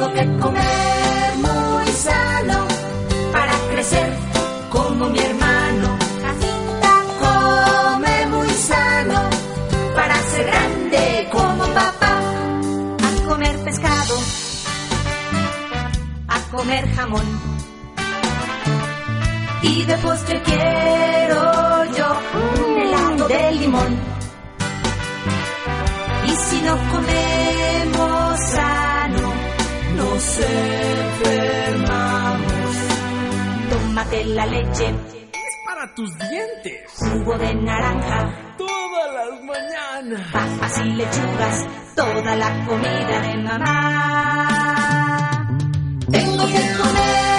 Tengo que comer muy sano para crecer como mi hermano. Jacinta come muy sano para ser grande como papá. A comer pescado, a comer jamón, y de postre quiero yo un helado de limón. Y si no comemos sano, nos enfermamos. Tómate la leche, es para tus dientes. Jugo de naranja, todas las mañanas. Papas y lechugas, toda la comida de mamá. Tengo que comer